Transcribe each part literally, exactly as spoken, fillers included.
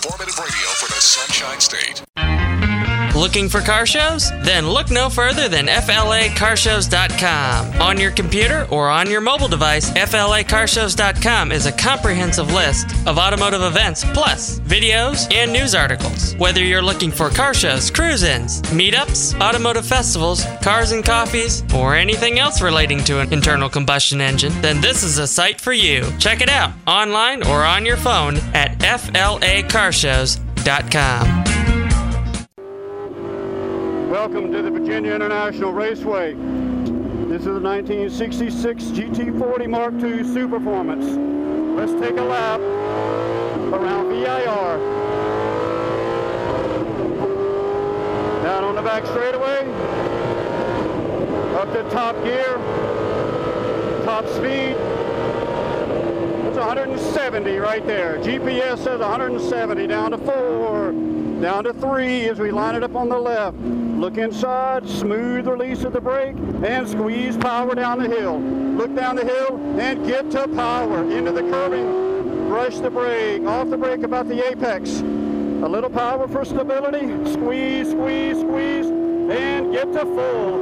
informative radio for the Sunshine State. Looking for car shows? Then look no further than F L A car shows dot com. On your computer or on your mobile device, F L A car shows dot com is a comprehensive list of automotive events, plus videos and news articles. Whether you're looking for car shows, cruise-ins, meetups, automotive festivals, cars and coffees, or anything else relating to an internal combustion engine, then this is a site for you. Check it out online or on your phone at F L A car shows dot com. Welcome to the Virginia International Raceway. This is the nineteen sixty-six G T forty Mark two Superformance. Let's take a lap around V I R. Down on the back straightaway. Up to top gear. Top speed. It's one hundred seventy right there. G P S says one hundred seventy. Down to four. Down to three as we line it up on the left. Look inside, smooth release of the brake, and squeeze power down the hill. Look down the hill and get to power. Into the curving, brush the brake, off the brake about the apex. A little power for stability, squeeze, squeeze, squeeze, and get to full.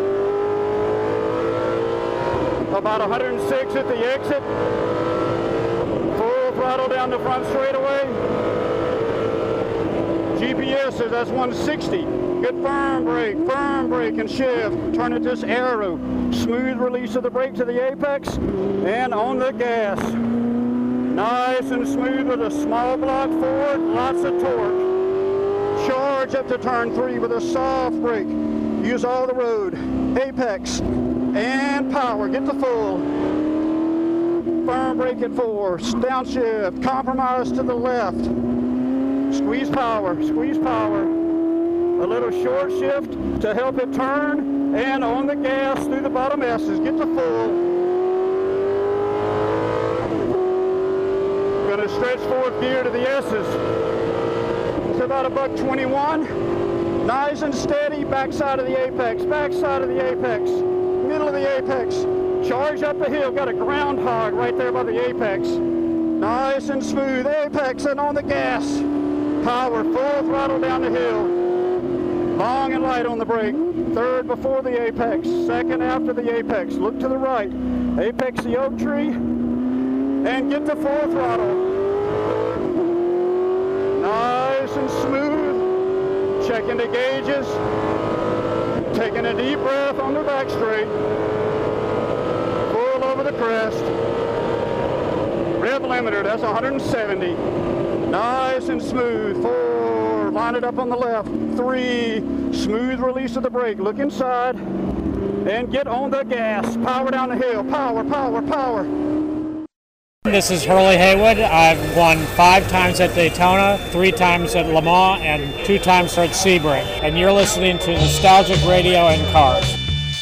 About one hundred six at the exit. Full throttle down the front straightaway. G P S says that's one sixty. Good firm brake, firm brake and shift. Turn it this arrow. Smooth release of the brake to the apex and on the gas. Nice and smooth with a small block forward, lots of torque. Charge up to turn three with a soft brake. Use all the road. Apex and power. Get to full. Firm brake at four. Downshift. Compromise to the left. Squeeze power. Squeeze power. A little short shift to help it turn, and on the gas through the bottom S's. Get to full. Gonna stretch fourth gear to the S's. It's about a buck twenty-one. Nice and steady, backside of the apex, backside of the apex, middle of the apex. Charge up the hill, got a groundhog right there by the apex. Nice and smooth, apex and on the gas. Power, full throttle down the hill. Long and light on the brake. Third before the apex. Second after the apex. Look to the right. Apex the oak tree. And get to full throttle. Nice and smooth. Checking the gauges. Taking a deep breath on the back straight. Full over the crest. Rev limiter, that's one hundred seventy. Nice and smooth. Four. Line it up on the left. Three. Smooth release of the brake. Look inside. And get on the gas. Power down the hill. Power, power, power. This is Hurley Haywood. I've won five times at Daytona, three times at Le Mans, and two times at Sebring. And you're listening to Nostalgic Radio and Cars.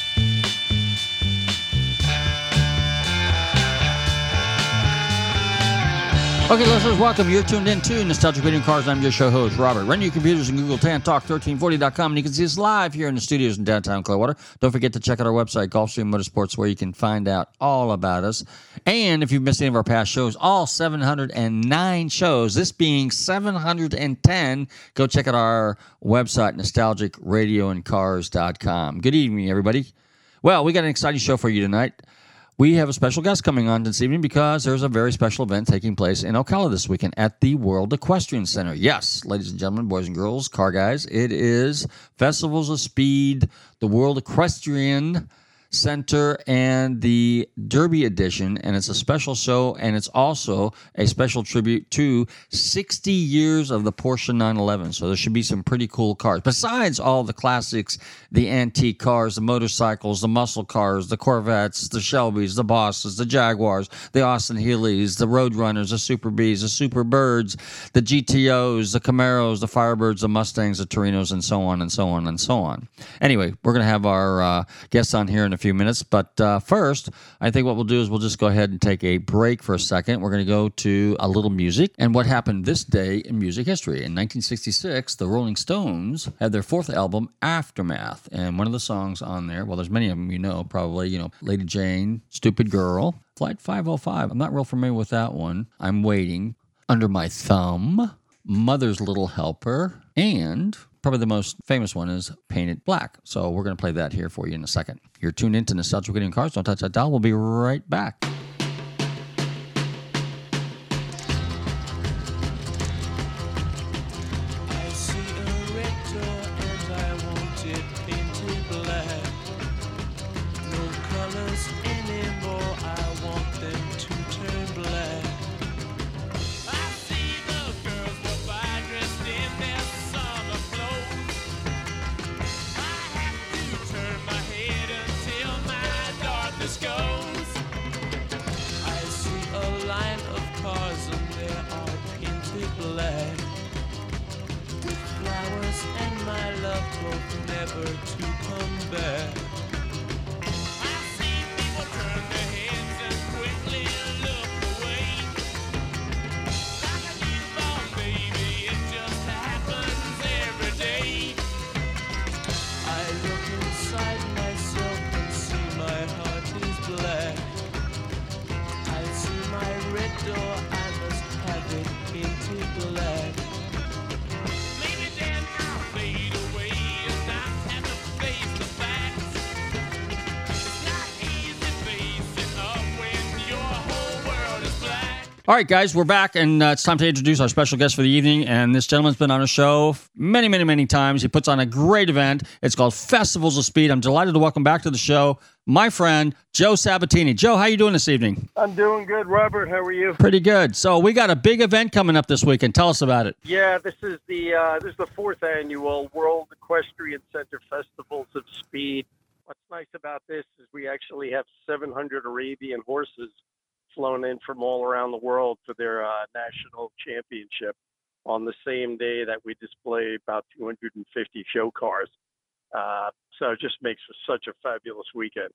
Okay, listeners, welcome. You're tuned in to Nostalgic Radio and Cars. I'm your show host, Robert. Run your computers and Google Tan Talk thirteen forty dot com, and you can see us live here in the studios in downtown Clearwater. Don't forget to check out our website, Gulfstream Motorsports, where you can find out all about us. And if you've missed any of our past shows, all seven hundred nine shows, this being seven hundred ten, go check out our website, nostalgic radio and cars dot com. Good evening, everybody. Well, we got an exciting show for you tonight. We have a special guest coming on this evening because there's a very special event taking place in Ocala this weekend at the World Equestrian Center. Yes, ladies and gentlemen, boys and girls, car guys, it is Festivals of Speed, the World Equestrian Center, and the Derby Edition, and it's a special show, and it's also a special tribute to sixty years of the Porsche nine eleven, so there should be some pretty cool cars. Besides all the classics, the antique cars, the motorcycles, the muscle cars, the Corvettes, the Shelbys, the Bosses, the Jaguars, the Austin Healey's, the Roadrunners, the Super Bs, the Super Birds, the G T Os, the Camaros, the Firebirds, the Mustangs, the Torinos, and so on and so on and so on. Anyway, we're going to have our uh, guests on here in a few minutes, but uh, first, I think what we'll do is we'll just go ahead and take a break for a second. We're going to go to a little music and what happened this day in music history. In nineteen sixty-six, the Rolling Stones had their fourth album, Aftermath, and one of the songs on there, well, there's many of them you know, probably, you know, Lady Jane, Stupid Girl, Flight five oh five. I'm not real familiar with that one. I'm Waiting, Under My Thumb, Mother's Little Helper, and probably the most famous one is Painted Black. So we're going to play that here for you in a second. You're tuned into Nostalgic Radio Cars. Don't touch that dial. We'll be right back. All right, guys, we're back, and uh, it's time to introduce our special guest for the evening. And this gentleman's been on a show many, many, many times. He puts on a great event. It's called Festivals of Speed. I'm delighted to welcome back to the show my friend, Joe Sabatini. Joe, how you doing this evening? I'm doing good, Robert. How are you? Pretty good. So we got a big event coming up this weekend. Tell us about it. Yeah, this is the uh, this is the fourth annual World Equestrian Center Festivals of Speed. What's nice about this is we actually have seven hundred Arabian horses flown in from all around the world for their uh, national championship on the same day that we display about two hundred fifty show cars. Uh, so it just makes for such a fabulous weekend.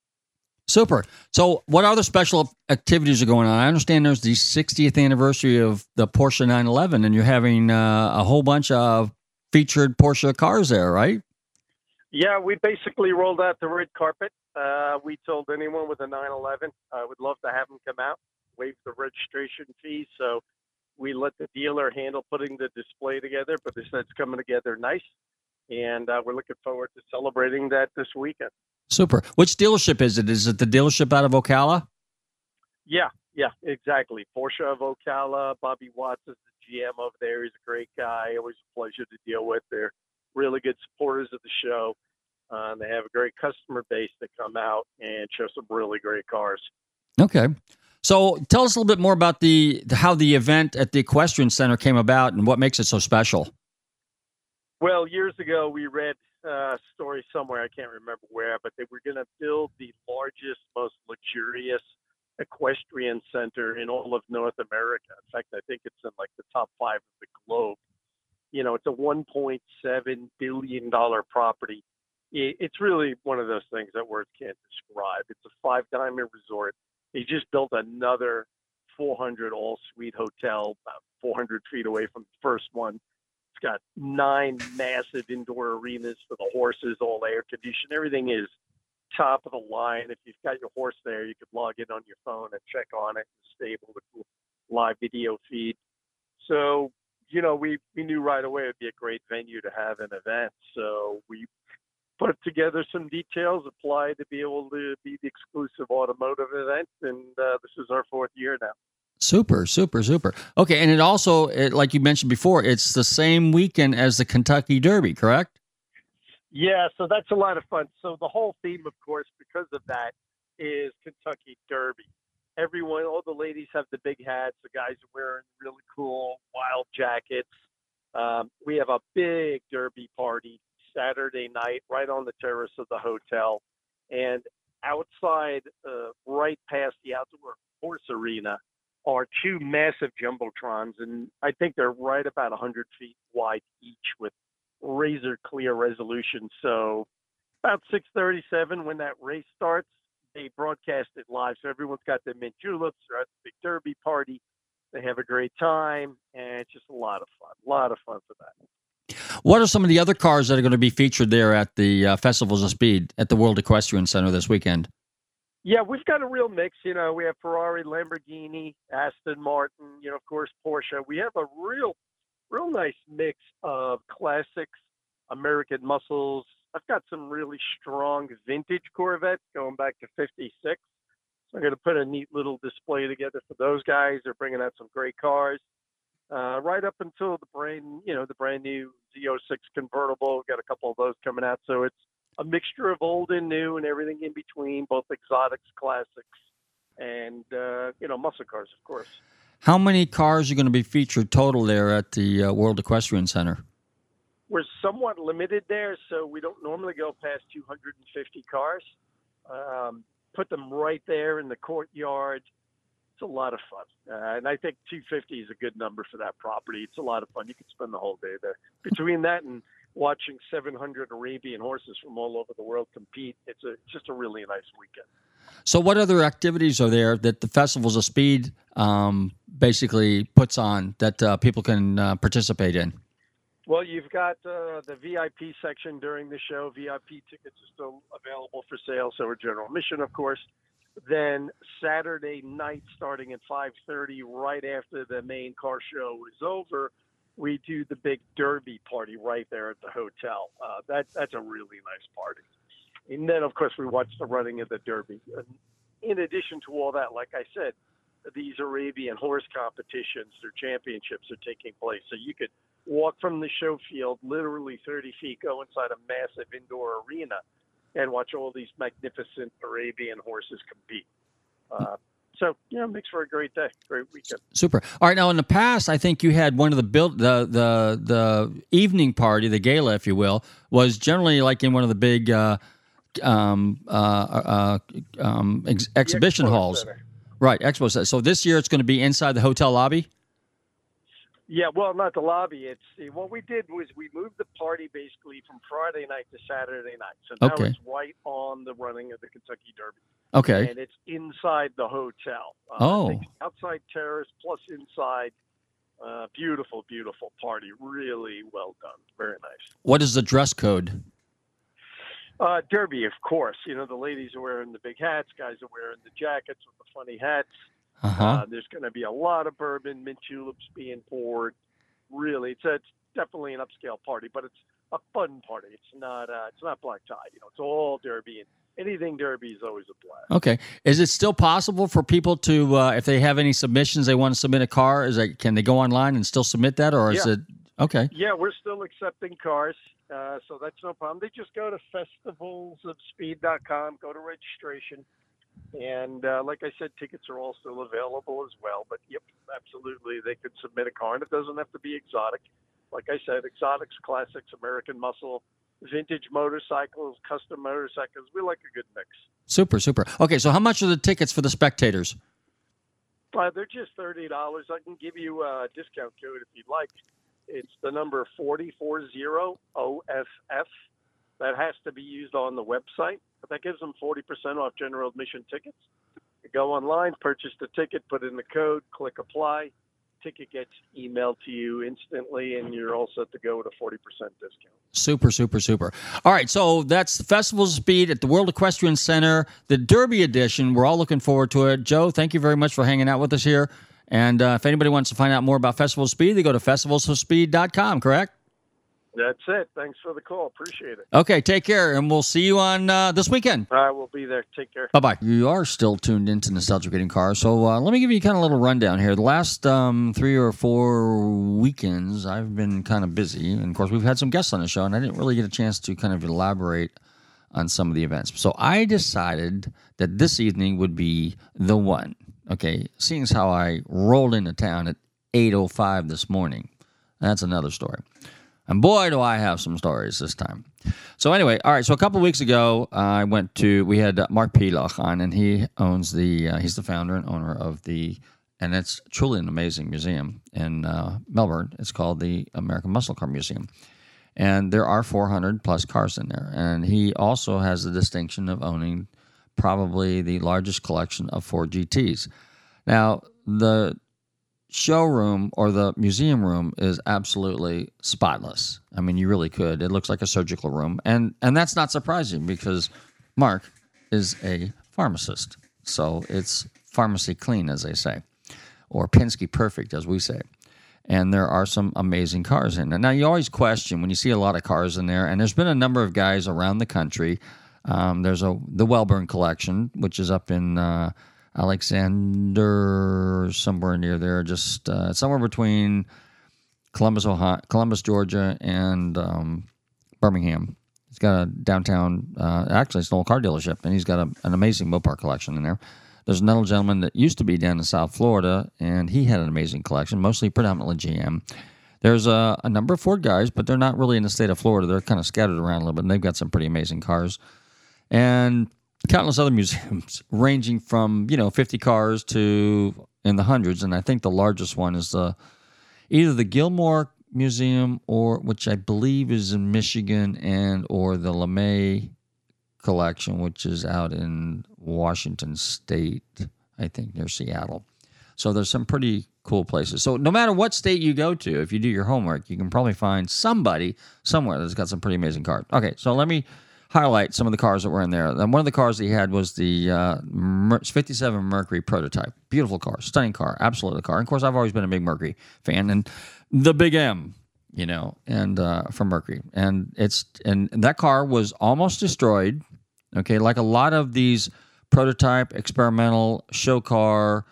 Super. So what other special activities are going on? I understand there's the sixtieth anniversary of the Porsche nine eleven, and you're having uh, a whole bunch of featured Porsche cars there, right? Yeah, we basically rolled out the red carpet. Uh, we told anyone with a nine eleven, I uh, would love to have them come out, waive the registration fee. So we let the dealer handle putting the display together, but they said it's coming together nice. And uh, we're looking forward to celebrating that this weekend. Super. Which dealership is it? Is it the dealership out of Ocala? Yeah, yeah, exactly. Porsche of Ocala. Bobby Watts is the G M over there. He's a great guy. Always a pleasure to deal with. They're really good supporters of the show. Uh, and they have a great customer base that come out and show some really great cars. Okay. So tell us a little bit more about the how the event at the Equestrian Center came about and what makes it so special. Well, years ago, we read a story somewhere, I can't remember where, but they were going to build the largest, most luxurious equestrian center in all of North America. In fact, I think it's in like the top five of the globe. You know, it's a one point seven billion dollars property. It's really one of those things that words can't describe. It's a five-diamond resort. They just built another four hundred all-suite hotel about four hundred feet away from the first one. It's got nine massive indoor arenas for the horses, all air-conditioned. Everything is top of the line. If you've got your horse there, you could log in on your phone and check on it and stable with live video feed. So, you know, we, we knew right away it would be a great venue to have an event. So we put together some details, applied to be able to be the exclusive automotive event, and uh, this is our fourth year now. Super, super, super. Okay, and it also, it, like you mentioned before, it's the same weekend as the Kentucky Derby, correct? Yeah, so that's a lot of fun. So the whole theme, of course, because of that, is Kentucky Derby. Everyone, all the ladies have the big hats. The guys are wearing really cool wild jackets. Um, we have a big Derby party Saturday night right on the terrace of the hotel. And outside, uh, right past the outdoor horse arena, are two massive jumbotrons, and I think they're right about one hundred feet wide each with razor clear resolution. So about six thirty-seven when that race starts, they broadcast it live. So everyone's got their mint juleps. They're at the big Derby party. They have a great time, and it's just a lot of fun. A lot of fun for that. What are some of the other cars that are going to be featured there at the uh, Festivals of Speed at the World Equestrian Center this weekend? Yeah, we've got a real mix. You know, we have Ferrari, Lamborghini, Aston Martin, you know, of course, Porsche. We have a real real nice mix of classics, American muscles. I've got some really strong vintage Corvettes going back to fifty-six. So I'm going to put a neat little display together for those guys. They're bringing out some great cars. Uh, right up until the brand, you know, the brand new Z oh six convertible. We've got a couple of those coming out. So it's a mixture of old and new and everything in between, both exotics, classics, and, uh, you know, muscle cars, of course. How many cars are going to be featured total there at the uh, World Equestrian Center? We're somewhat limited there, so we don't normally go past two hundred fifty cars. Um, put them right there in the courtyard. It's a lot of fun. Uh, and I think two fifty is a good number for that property. It's a lot of fun. You can spend the whole day there. Between that and watching seven hundred Arabian horses from all over the world compete, it's a just a really nice weekend. So what other activities are there that the Festivals of Speed um, basically puts on that uh, people can uh, participate in? Well, you've got uh, the V I P section during the show. V I P tickets are still available for sale, so are general admission, of course. Then Saturday night, starting at five thirty, right after the main car show is over, we do the big Derby party right there at the hotel. Uh, that, that's a really nice party. And then, of course, we watch the running of the Derby. And in addition to all that, like I said, these Arabian horse competitions, their championships are taking place. So you could walk from the show field, literally thirty feet, go inside a massive indoor arena and watch all these magnificent Arabian horses compete. Uh, so, you know, it makes for a great day, great weekend. Super. All right, now in the past, I think you had one of the build the the the evening party, the gala, if you will, was generally like in one of the big uh, um, uh, uh, um, ex- exhibition halls. Center. Right, Expo Center. So this year it's going to be inside the hotel lobby? Yeah, well, not the lobby. It's what we did was we moved the party basically from Friday night to Saturday night. So now Okay. it's right on the running of the Kentucky Derby. Okay. And it's inside the hotel. Uh, Oh. I think outside terrace plus inside. Uh, beautiful, beautiful party. Really well done. Very nice. What is the dress code? Uh, Derby, of course. You know, the ladies are wearing the big hats. Guys are wearing the jackets with the funny hats. Uh-huh. Uh, there's going to be a lot of bourbon, mint juleps being poured. Really, it's, a, it's definitely an upscale party, but it's a fun party. It's not uh, it's not black tie. You know, it's all Derby, and anything Derby is always a blast. Okay. Is it still possible for people to, uh, if they have any submissions, they want to submit a car, is that, can they go online and still submit that, or is Yeah. it, okay. Yeah, we're still accepting cars, uh, so that's no problem. They just go to festivals of speed dot com, go to registration. And uh, like I said, tickets are all still available as well. But, yep, absolutely, they could submit a car. And it doesn't have to be exotic. Like I said, exotics, classics, American muscle, vintage motorcycles, custom motorcycles. We like a good mix. Super, super. Okay, so how much are the tickets for the spectators? Uh, they're just thirty dollars. I can give you a discount code if you'd like. It's the number forty forty O F F. That has to be used on the website, but that gives them forty percent off general admission tickets. You go online, purchase the ticket, put in the code, click apply. Ticket gets emailed to you instantly, and you're all set to go with a forty percent discount. Super, super, super. All right, so that's the Festival of Speed at the World Equestrian Center, the Derby edition. We're all looking forward to it. Joe, thank you very much for hanging out with us here. And uh, if anybody wants to find out more about Festival of Speed, they go to festivals of speed dot com, correct? That's it. Thanks for the call. Appreciate it. Okay, take care, and we'll see you on uh, this weekend. All right, we'll be there. Take care. Bye-bye. You are still tuned into Nostalgic Reading Cars, so uh, let me give you kind of a little rundown here. The last um, three or four weekends, I've been kind of busy, and of course, we've had some guests on the show, and I didn't really get a chance to kind of elaborate on some of the events. So I decided that this evening would be the one. Okay, seeing as how I rolled into town at eight oh five this morning, that's another story. And boy, do I have some stories this time. So anyway, all right. So a couple of weeks ago, uh, I went to, we had uh, Mark Pilach on, and he owns the, uh, he's the founder and owner of the, and it's truly an amazing museum in uh, Melbourne. It's called the American Muscle Car Museum. And there are four hundred plus cars in there. And he also has the distinction of owning probably the largest collection of Ford G Ts. Now, the showroom or the museum room is absolutely spotless. I mean, you really could. It looks like a surgical room. And and that's not surprising because Mark is a pharmacist. So it's pharmacy clean, as they say, or Penske perfect, as we say. And there are some amazing cars in there. Now, you always question when you see a lot of cars in there, and there's been a number of guys around the country. Um, there's a the Wellburn collection, which is up in uh, Alexander, somewhere near there, just uh, somewhere between Columbus, Ohio, Columbus, Georgia, and um, Birmingham. He's got a downtown, uh, actually, it's an old car dealership, and he's got a, an amazing Mopar collection in there. There's another gentleman that used to be down in South Florida, and he had an amazing collection, mostly predominantly G M. There's a, a number of Ford guys, but they're not really in the state of Florida. They're kind of scattered around a little bit, and they've got some pretty amazing cars. And countless other museums, ranging from, you know, fifty cars to in the hundreds. And I think the largest one is the either the Gilmore Museum, or which I believe is in Michigan, and or the LeMay collection, which is out in Washington State, I think, near Seattle. So there's some pretty cool places. So no matter what state you go to, if you do your homework, you can probably find somebody somewhere that's got some pretty amazing cars. Okay, so let me highlight some of the cars that were in there. And one of the cars that he had was the uh, fifty-seven Mercury prototype. Beautiful car, stunning car, absolutely car. And of course, I've always been a big Mercury fan, and the Big M, you know, and uh, from Mercury. And it's and that car was almost destroyed. Okay, like a lot of these prototype, experimental, show car,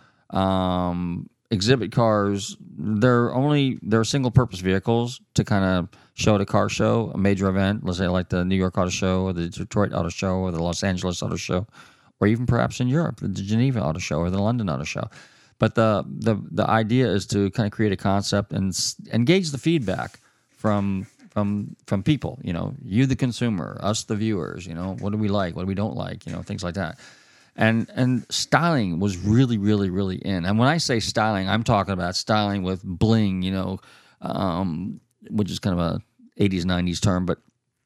um, exhibit cars, they're only they're single-purpose vehicles to kind of show at a car show, a major event, let's say like the New York Auto Show or the Detroit Auto Show or the Los Angeles Auto Show, or even perhaps in Europe, the Geneva Auto Show or the London Auto Show. But the the the idea is to kind of create a concept and engage the feedback from from from people, you know, you the consumer, us the viewers, you know, what do we like, what do we don't like, you know, things like that. And and styling was really, really, really in. And when I say styling, I'm talking about styling with bling, you know, um, which is kind of a eighties, nineties term, but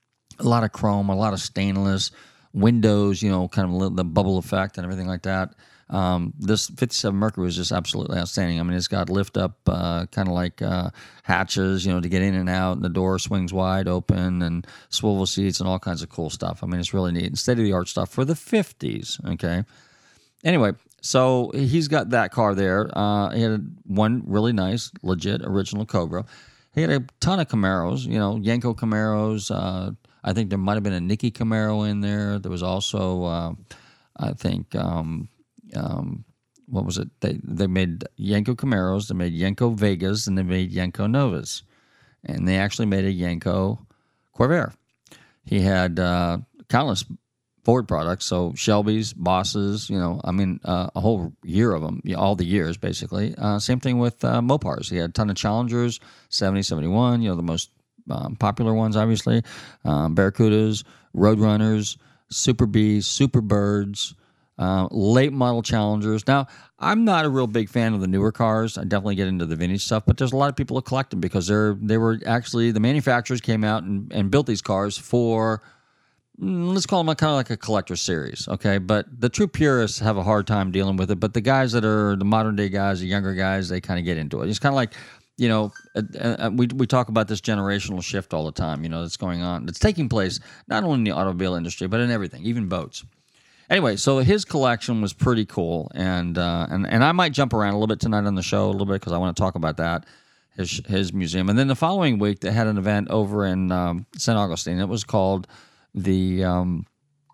a lot of chrome, a lot of stainless, windows, you know, kind of the bubble effect and everything like that. Um, this fifty-seven Mercury was just absolutely outstanding. I mean, it's got lift up, uh, kind of like uh, hatches, you know, to get in and out, and the door swings wide open, and swivel seats, and all kinds of cool stuff. I mean, it's really neat and state of the art stuff for the fifties. Okay. Anyway, so he's got that car there. Uh, he had one really nice, legit, original Cobra. He had a ton of Camaros, you know, Yenko Camaros. Uh, I think there might have been a Nicky Camaro in there. There was also, uh, I think. Um, Um, what was it? They they made Yenko Camaros, they made Yenko Vegas, and they made Yenko Novas. And they actually made a Yenko Corvair. He had uh, countless Ford products, so Shelby's, Bosses, you know, I mean, uh, a whole year of them, you know, all the years, basically. Uh, same thing with uh, Mopars. He had a ton of Challengers, seventy, seventy-one, you know, the most um, popular ones, obviously. Um, Barracudas, Roadrunners, Super Bs, Super Birds, Uh, late model Challengers. Now, I'm not a real big fan of the newer cars. I definitely get into the vintage stuff, but there's a lot of people who collect them because they're they were actually the manufacturers came out and, and built these cars for, let's call them kind of like a collector series, okay? But the true purists have a hard time dealing with it. But the guys that are the modern day guys, the younger guys, they kind of get into it. It's kind of like, you know, uh, uh, we we talk about this generational shift all the time. You know, that's going on. It's taking place not only in the automobile industry but in everything, even boats. Anyway, so his collection was pretty cool, and uh, and and I might jump around a little bit tonight on the show a little bit because I want to talk about that, his his museum. And then the following week, they had an event over in um, Saint Augustine. It was called the um,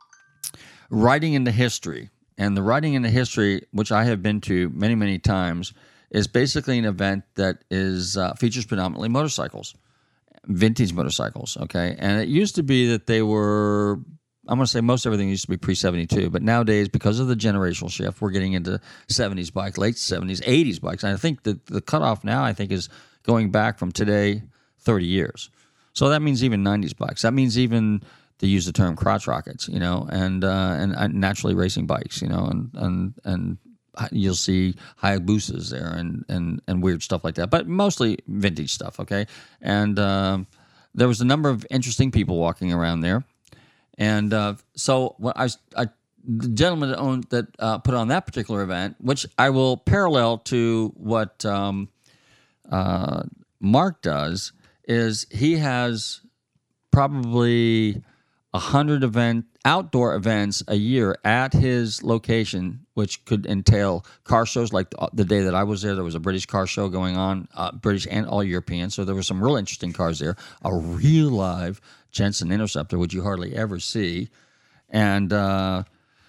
Riding into History, and the Riding into History, which I have been to many many times, is basically an event that is uh, features predominantly motorcycles, vintage motorcycles. Okay, and it used to be that they were, I'm going to say most everything used to be pre seventy-two, but nowadays, because of the generational shift, we're getting into seventies bikes, late seventies, eighties bikes. And I think that the cutoff now, I think, is going back from today thirty years. So that means even nineties bikes. That means even, to use the term, crotch rockets, you know, and uh, and, and naturally racing bikes, you know, and and and you'll see Hayabusas there and, and, and weird stuff like that, but mostly vintage stuff, okay? And uh, there was a number of interesting people walking around there. And uh, so what I, I, the gentleman that owned that uh, put on that particular event, which I will parallel to what um, uh, Mark does, is he has probably one hundred event outdoor events a year at his location, which could entail car shows. Like the, the day that I was there, there was a British car show going on, uh, British and all European. So there were some real interesting cars there. A real live Jensen Interceptor, which you hardly ever see. And uh,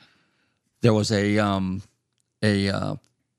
there was a um, a uh,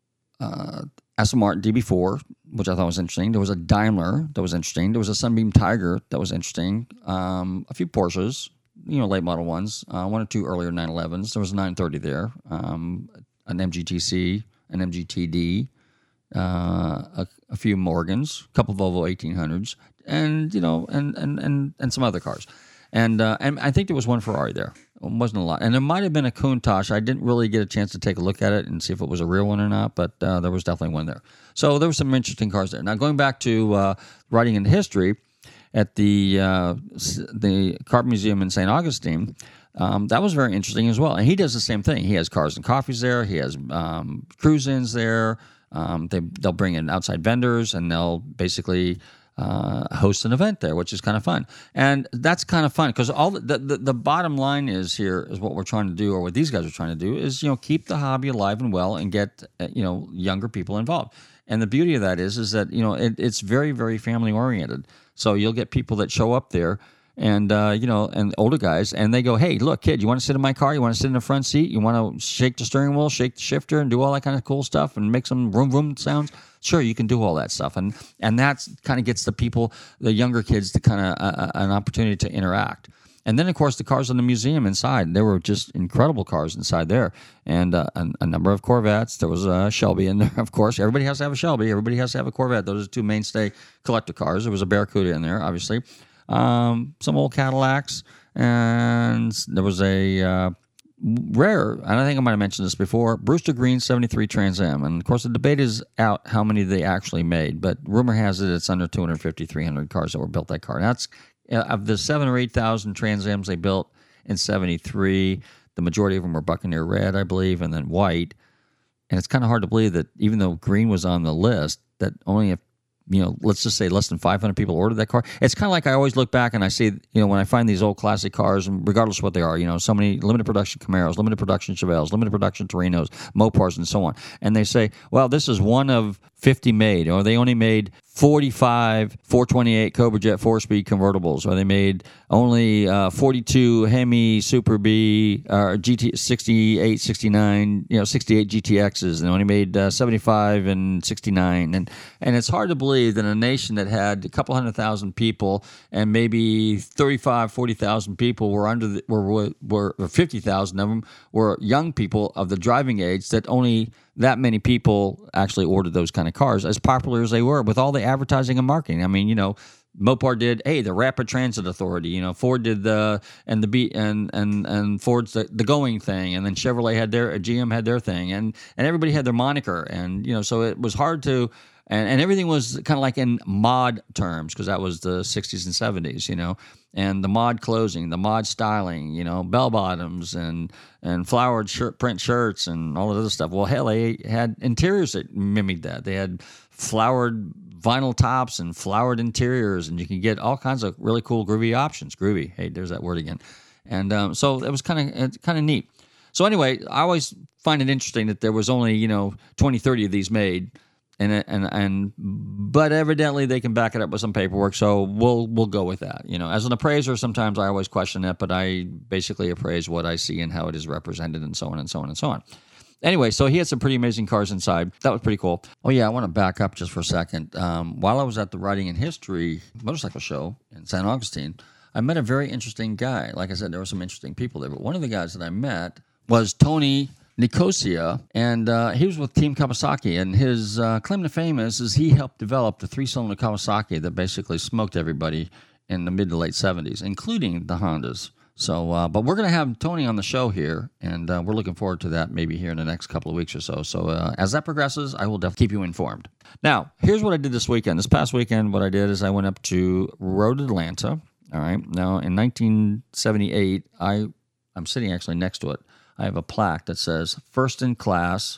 uh, Aston Martin D B four, which I thought was interesting. There was a Daimler that was interesting. There was a Sunbeam Tiger that was interesting. Um, a few Porsches, you know, late model ones. Uh, one or two earlier nine elevens. There was a nine thirty there. Um, an M G T C, an M G T D, uh, a, a few Morgans, a couple Volvo eighteen hundreds, and you know, and and and and some other cars. And uh, and I think there was one Ferrari there. It wasn't a lot. And there might have been a Countach. I didn't really get a chance to take a look at it and see if it was a real one or not, but uh, there was definitely one there. So there were some interesting cars there. Now, going back to uh, writing in history, at the uh, the Car Museum in Saint Augustine, um, that was very interesting as well. And he does the same thing. He has cars and coffees there. He has um, cruise-ins there. Um, they, they'll bring in outside vendors, and they'll basically... Uh, host an event there, which is kind of fun. And that's kind of fun because all the, the the bottom line is here is what we're trying to do, or what these guys are trying to do, is, you know, keep the hobby alive and well and get, uh, you know, younger people involved. And the beauty of that is, is that, you know, it, it's very, very family oriented. So you'll get people that show up there and, uh, you know, and older guys, and they go, hey, look, kid, you want to sit in my car? You want to sit in the front seat? You want to shake the steering wheel, shake the shifter, and do all that kind of cool stuff and make some vroom vroom sounds? Sure, you can do all that stuff, and and that kind of gets the people, the younger kids, to kind of uh, an opportunity to interact. And then, of course, the cars in the museum inside, there were just incredible cars inside there, and uh, a, a number of Corvettes. There was a Shelby in there, of course. Everybody has to have a Shelby. Everybody has to have a Corvette. Those are the two mainstay collector cars. There was a Barracuda in there, obviously. Um, some old Cadillacs, and there was a... Uh, rare, and I think I might have mentioned this before, Brewster Green seventy-three Trans Am. And, of course, the debate is out how many they actually made, but rumor has it it's under two hundred fifty, three hundred cars that were built that car. And that's, uh, of the seven or eight thousand Trans Ams they built in seventy-three, the majority of them were Buccaneer red, I believe, and then white. And it's kind of hard to believe that even though green was on the list, that only a you know, let's just say less than five hundred people ordered that car. It's kind of like I always look back and I see, you know, when I find these old classic cars, and regardless of what they are, you know, so many limited production Camaros, limited production Chevelles, limited production Torinos, Mopars, and so on. And they say, well, this is one of fifty made, or they only made forty-five four twenty-eight Cobra Jet four-speed convertibles, or they made only uh, forty-two Hemi Super B, or G T sixty-eight, sixty-nine, you know, sixty-eight G T Xs, and they only made uh, seventy-five and sixty-nine. And and it's hard to believe that a nation that had a couple hundred thousand people and maybe thirty-five, forty thousand people were under the, were were, were fifty thousand of them were young people of the driving age, that only that many people actually ordered those kind of cars, as popular as they were, with all the advertising and marketing. I mean, you know, Mopar did, hey, the Rapid Transit Authority. You know, Ford did the and the beat and and and Ford's the, the going thing, and then Chevrolet had their, G M had their thing, and and everybody had their moniker, and you know, so it was hard to. And, and everything was kind of like in mod terms, because that was the sixties and seventies, you know, and the mod closing, the mod styling, you know, bell bottoms and and flowered shirt, print shirts and all that other stuff. Well, hell, they had interiors that mimicked that. They had flowered vinyl tops and flowered interiors, and you can get all kinds of really cool groovy options. Groovy, hey, there's that word again. And um, so it was kind of kind of neat. So anyway, I always find it interesting that there was only, you know, twenty, thirty of these made. And and and but evidently they can back it up with some paperwork, so we'll we'll go with that. You know, as an appraiser, sometimes I always question it, but I basically appraise what I see and how it is represented, and so on and so on and so on. Anyway, so he had some pretty amazing cars inside. That was pretty cool. Oh yeah, I want to back up just for a second. Um, while I was at the Riding in History motorcycle show in Saint Augustine, I met a very interesting guy. Like I said, there were some interesting people there, but one of the guys that I met was Tony Nicosia, and uh, he was with Team Kawasaki, and his uh, claim to fame is, is he helped develop the three-cylinder Kawasaki that basically smoked everybody in the mid to late seventies, including the Hondas. So, uh, but we're going to have Tony on the show here, and uh, we're looking forward to that maybe here in the next couple of weeks or so. So uh, as that progresses, I will definitely keep you informed. Now, here's what I did this weekend. This past weekend, what I did is I went up to Road Atlanta. All right. Now, in nineteen seventy-eight, I, I'm sitting actually next to it. I have a plaque that says "First in Class."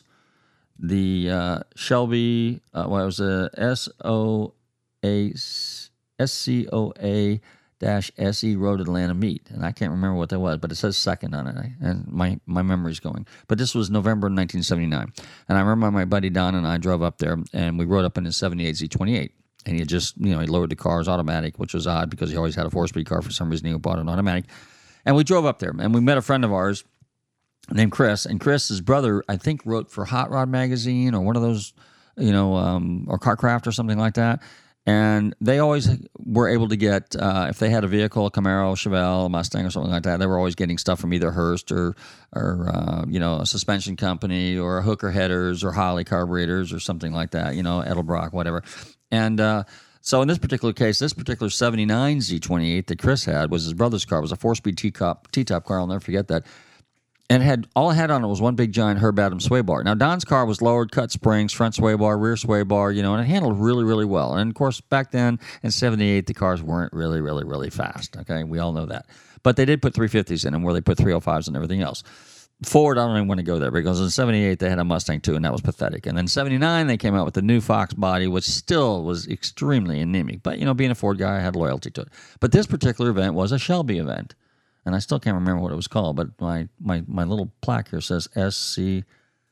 The uh, Shelby, uh, well, it was a S O A S C O A S E Road Atlanta meet. And I can't remember what that was, but it says second on it. And my, my memory's going. But this was November nineteen seventy-nine. And I remember my buddy Don and I drove up there, and we rode up in his seventy-eight Z twenty-eight. And he had just, you know, he lowered the cars automatic, which was odd because he always had a four-speed car. For some reason, he bought an automatic. And we drove up there, and we met a friend of ours named Chris. And Chris, his brother, I think, wrote for Hot Rod Magazine or one of those, you know, um, or Carcraft or something like that. And they always were able to get, uh, if they had a vehicle, a Camaro, Chevelle, a Mustang or something like that, they were always getting stuff from either Hurst or, or uh, you know, a suspension company or a Hooker Headers or Holley carburetors or something like that, you know, Edelbrock, whatever. And uh, so in this particular case, this particular seventy-nine Z twenty-eight that Chris had was his brother's car. It was a four-speed T-top, T-top car. I'll never forget that. And it had all it had on it was one big giant Herb Adams sway bar. Now, Don's car was lowered, cut springs, front sway bar, rear sway bar, you know, and it handled really, really well. And, of course, back then in seventy-eight, the cars weren't really, really, really fast, okay? We all know that. But they did put three fifties in them where they put three oh fives and everything else. Ford, I don't even want to go there because in seventy-eight, they had a Mustang too, and that was pathetic. And then seventy-nine, they came out with the new Fox body, which still was extremely anemic. But, you know, being a Ford guy, I had loyalty to it. But this particular event was a Shelby event. And I still can't remember what it was called, but my, my, my little plaque here says S C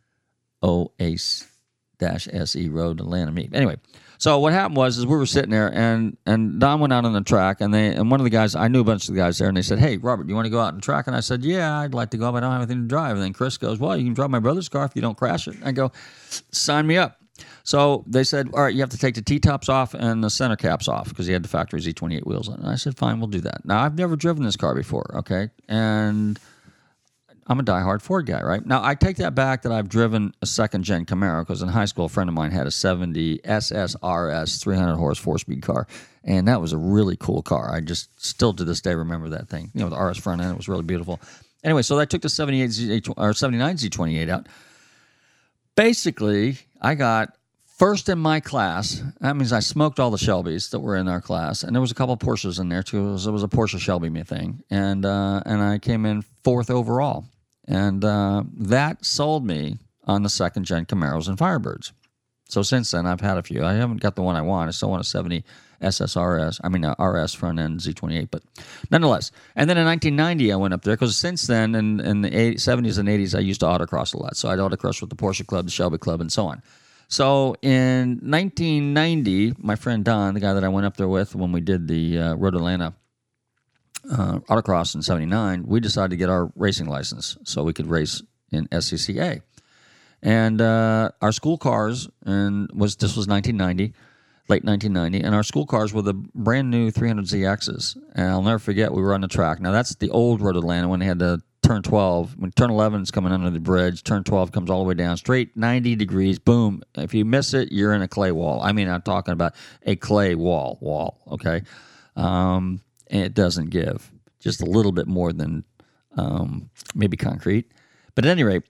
O S E Road Atlanta meet. Anyway, so what happened was is we were sitting there, and, and Don went out on the track, and they and one of the guys, I knew a bunch of the guys there, and they said, hey, Robert, you want to go out on the track? And I said, yeah, I'd like to go, but I don't have anything to drive. And then Chris goes, well, you can drive my brother's car if you don't crash it. I go, sign me up. So they said, all right, you have to take the T-tops off and the center caps off because he had the factory Z twenty-eight wheels on it. And I said, fine, we'll do that. Now, I've never driven this car before, okay? And I'm a diehard Ford guy, right? Now, I take that back that I've driven a second-gen Camaro because in high school, a friend of mine had a seventy S S R S three hundred horse four-speed car, and that was a really cool car. I just still to this day remember that thing. You know, the R S front end, it was really beautiful. Anyway, so I took the seventy-eight Z, or seventy-nine Z twenty-eight out. Basically, I got first in my class. That means I smoked all the Shelbys that were in our class, and there was a couple of Porsches in there too. It was, it was a Porsche Shelby thing, and uh, and I came in fourth overall, and uh, that sold me on the second gen Camaros and Firebirds. So since then, I've had a few. I haven't got the one I want. I still want a seventy S S R S. I mean, uh, R S front end Z twenty-eight, but nonetheless. And then in nineteen ninety, I went up there because since then, in, in the eighties, seventies and eighties, I used to autocross a lot. So I'd autocross with the Porsche Club, the Shelby Club, and so on. So in nineteen ninety, my friend Don, the guy that I went up there with when we did the uh, Road Atlanta uh, autocross in seventy-nine, we decided to get our racing license so we could race in S C C A. And uh, our school cars, and was this was nineteen ninety, late nineteen ninety, and our school cars were the brand new three hundred Z Xs. And I'll never forget, we were on the track. Now, that's the old Road Atlanta when they had the turn twelve. When turn eleven is coming under the bridge, turn twelve comes all the way down, straight ninety degrees, boom. If you miss it, you're in a clay wall. I mean, I'm talking about a clay wall, wall, okay? Um, and it doesn't give. Just a little bit more than um, maybe concrete. But at any rate,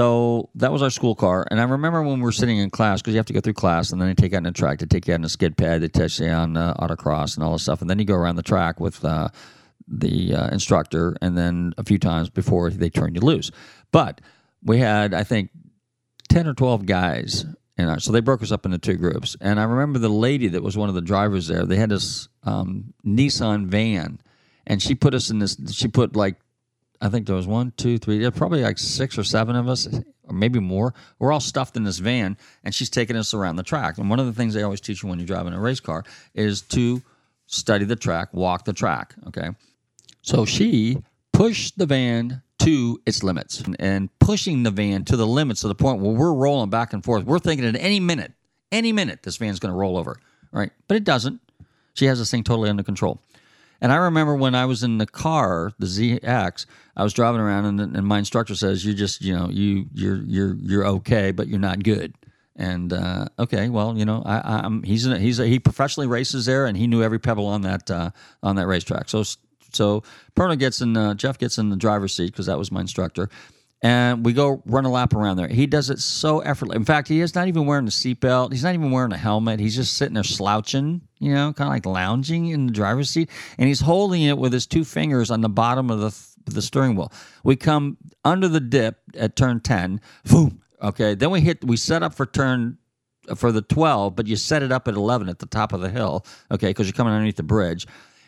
so that was our school car, and I remember when we were sitting in class, because you have to go through class, and then they take you out on the track, they take you out on a skid pad, they test you on uh, autocross and all this stuff, and then you go around the track with uh, the uh, instructor, and then a few times before they turn you loose. But we had, I think, ten or twelve guys, in our, so they broke us up into two groups, and I remember the lady that was one of the drivers there, they had this um, Nissan van, and she put us in this, she put like, I think there was one, two, three, there probably like six or seven of us, or maybe more. We're all stuffed in this van, and she's taking us around the track. And one of the things they always teach you when you're driving a race car is to study the track, walk the track, okay? So she pushed the van to its limits, and pushing the van to the limits to the point where we're rolling back and forth. We're thinking at any minute, any minute, this van's going to roll over, right? But it doesn't. She has this thing totally under control. And I remember when I was in the car, the Z X, I was driving around, and, and my instructor says, "You just, you know, you you're you're you're okay, but you're not good." And uh, okay, well, you know, I, I'm he's in a, he's a, he professionally races there, and he knew every pebble on that uh, on that racetrack. So so Perna gets in, uh, Jeff gets in the driver's seat because that was my instructor. And we go run a lap around there. He does it so effortlessly. In fact, he is not even wearing a seatbelt. He's not even wearing a helmet. He's just sitting there slouching, you know, kind of like lounging in the driver's seat. And he's holding it with his two fingers on the bottom of the the steering wheel. We come under the dip at turn ten. Boom. Okay. Then we hit, we set up for turn, for the twelve, but you set it up at eleven at the top of the hill, okay, because you're coming underneath the bridge.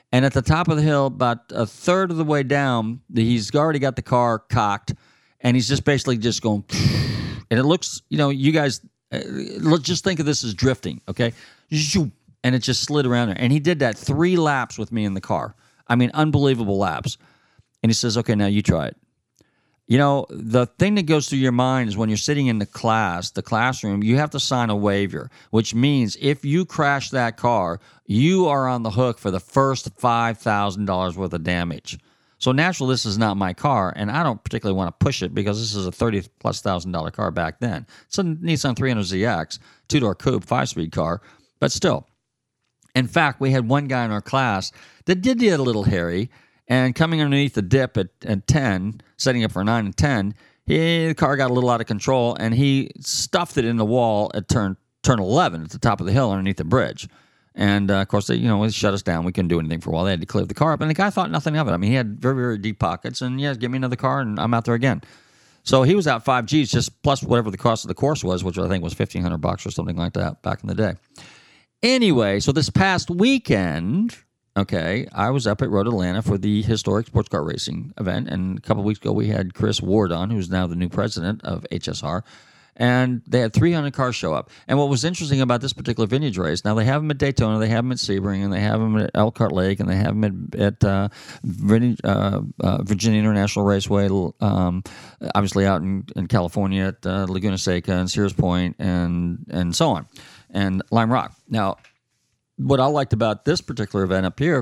And at the top of the hill, about a third of the way down, he's already got the car cocked, and he's just basically just going, and it looks, you know, you guys, uh, let's just think of this as drifting, okay? And it just slid around there. And he did that three laps with me in the car. I mean, unbelievable laps. And he says, okay, now you try it. You know, the thing that goes through your mind is when you're sitting in the class, the classroom, you have to sign a waiver, which means if you crash that car, you are on the hook for the first five thousand dollars worth of damage. So naturally, this is not my car, and I don't particularly want to push it because this is a thirty plus thousand dollar car back then. It's a Nissan three hundred Z X, two-door coupe, five-speed car, but still. In fact, we had one guy in our class that did get a little hairy, and coming underneath the dip at, at ten, setting up for nine and ten, he, the car got a little out of control, and he stuffed it in the wall at turn turn eleven at the top of the hill underneath the bridge. And, uh, of course, they, you know, they shut us down. We couldn't do anything for a while. They had to clear the car up, and the guy thought nothing of it. I mean, he had very, very deep pockets, and, yeah, give me another car, and I'm out there again. So he was out five G's, just plus whatever the cost of the course was, which I think was fifteen hundred bucks or something like that back in the day. Anyway, so this past weekend, okay, I was up at Road Atlanta for the historic sports car racing event, and a couple of weeks ago we had Chris Ward on, who's now the new president of H S R, and they had three hundred cars show up. And what was interesting about this particular vintage race, now they have them at Daytona, they have them at Sebring, and they have them at Elkhart Lake, and they have them at, at uh, Virginia, uh, uh, Virginia International Raceway, um, obviously out in, in California at uh, Laguna Seca and Sears Point, and and so on, and Lime Rock. Now, what I liked about this particular event up here,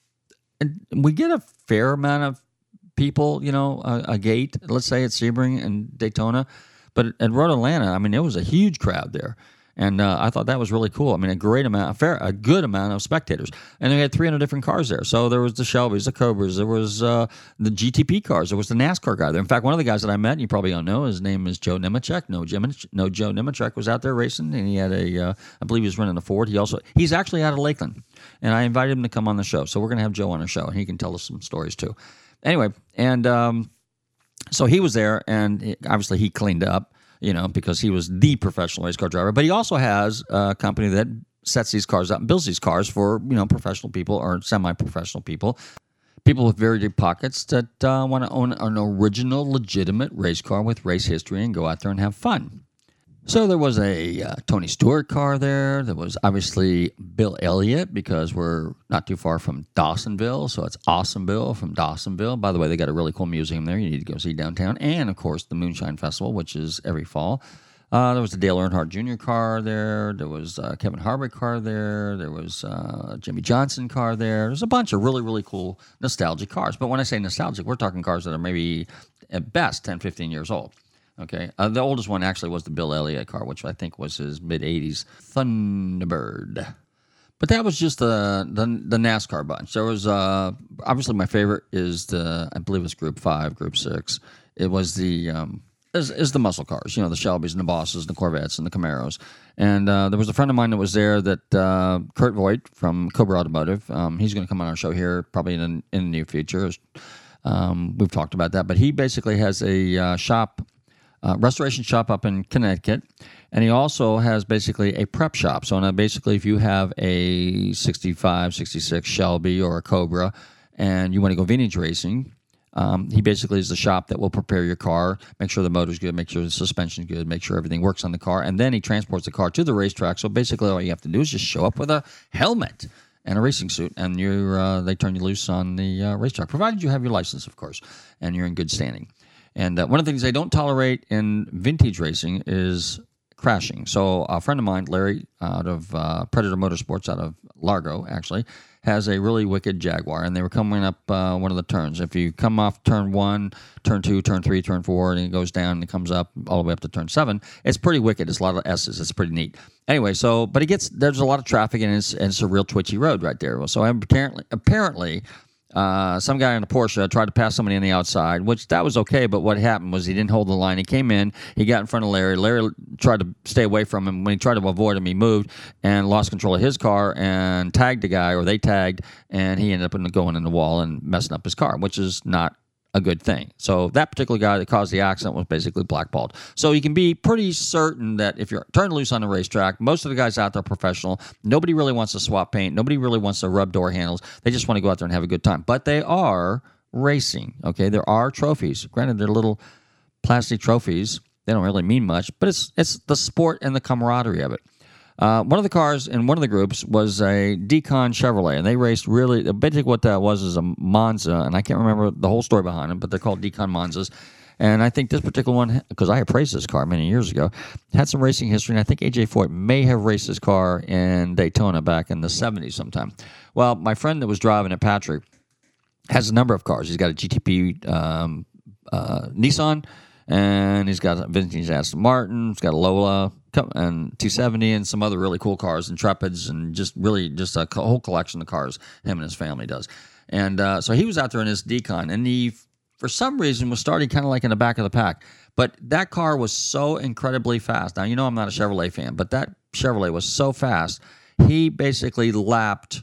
and we get a fair amount of people, you know, a, a gate, let's say at Sebring and Daytona, but at Road Atlanta, I mean, it was a huge crowd there. And uh, I thought that was really cool. I mean, a great amount, a fair, a good amount of spectators. And they had three hundred different cars there. So there was the Shelbys, the Cobras, there was uh, the G T P cars, there was the NASCAR guy there. In fact, one of the guys that I met, and you probably don't know, his name is Joe Nemechek. No, Jim, no Joe Nemechek was out there racing, and he had a, uh, I believe he was running a Ford. He also, he's actually out of Lakeland. And I invited him to come on the show. So we're going to have Joe on our show, and he can tell us some stories too. Anyway, and um, so he was there, and he, obviously he cleaned up, you know, because he was the professional race car driver. But he also has a company that sets these cars up and builds these cars for, you know, professional people or semi-professional people, people with very deep pockets that uh, want to own an original, legitimate race car with race history and go out there and have fun. So there was a uh, Tony Stewart car there. There was obviously Bill Elliott, because we're not too far from Dawsonville, so it's Awesomeville from Dawsonville. By the way, they got a really cool museum there you need to go see downtown. And, of course, the Moonshine Festival, which is every fall. Uh, there was a Dale Earnhardt Junior car there. There was a Kevin Harvick car there. There was a Jimmy Johnson car there. There's a bunch of really, really cool nostalgic cars. But when I say nostalgic, we're talking cars that are maybe at best ten, fifteen years old. Okay, uh, the oldest one actually was the Bill Elliott car, which I think was his mid-eighties Thunderbird. But that was just the the, the NASCAR bunch. There was, uh, obviously my favorite is the, I believe it's Group five, Group six. It was the, um, is, is the muscle cars, you know, the Shelbys and the Bosses and the Corvettes and the Camaros. And uh, there was a friend of mine that was there that, uh, Kurt Voigt from Cobra Automotive, um, he's going to come on our show here probably in, in the near future. Um, we've talked about that. But he basically has a uh, shop, Uh, restoration shop up in Connecticut, and he also has basically a prep shop. So now basically if you have a sixty-five, sixty-six Shelby or a Cobra and you want to go vintage racing, um, he basically is the shop that will prepare your car, make sure the motor's good, make sure the suspension's good, make sure everything works on the car, and then he transports the car to the racetrack. So basically all you have to do is just show up with a helmet and a racing suit, and you're uh, they turn you loose on the uh, racetrack, provided you have your license, of course, and you're in good standing. And uh, one of the things they don't tolerate in vintage racing is crashing. So a friend of mine, Larry, out of uh, Predator Motorsports, out of Largo, actually, has a really wicked Jaguar. And they were coming up uh, one of the turns. If you come off turn one, turn two, turn three, turn four, and it goes down and it comes up all the way up to turn seven, it's pretty wicked. It's a lot of S's. It's pretty neat. Anyway, so, but it gets, there's a lot of traffic, and it's, and it's a real twitchy road right there. So apparently, apparently, Uh, some guy in a Porsche tried to pass somebody on the outside, which that was okay, but what happened was he didn't hold the line. He came in, he got in front of Larry. Larry tried to stay away from him. When he tried to avoid him, he moved and lost control of his car and tagged the guy, or they tagged, and he ended up going in the wall and messing up his car, which is not a good thing. So that particular guy that caused the accident was basically blackballed. So you can be pretty certain that if you're turned loose on a racetrack, most of the guys out there are professional. Nobody really wants to swap paint. Nobody really wants to rub door handles. They just want to go out there and have a good time. But they are racing, okay? There are trophies. Granted, they're little plastic trophies. They don't really mean much, but it's it's the sport and the camaraderie of it. Uh, one of the cars in one of the groups was a Decon Chevrolet, and they raced really, basically what that was is a Monza, and I can't remember the whole story behind them, but they're called Decon Monzas. And I think this particular one, because I appraised this car many years ago, had some racing history, and I think A J Foyt may have raced this car in Daytona back in the seventies sometime. Well, my friend that was driving it, Patrick, has a number of cars. He's got a G T P um, uh, Nissan, and he's got a vintage Aston Martin, he's got a Lola, and two seventy, and some other really cool cars, Intrepids, and just really just a whole collection of cars him and his family does. And uh, so he was out there in his Decon, and he, for some reason, was starting kind of like in the back of the pack. But that car was so incredibly fast. Now, you know I'm not a Chevrolet fan, but that Chevrolet was so fast, he basically lapped,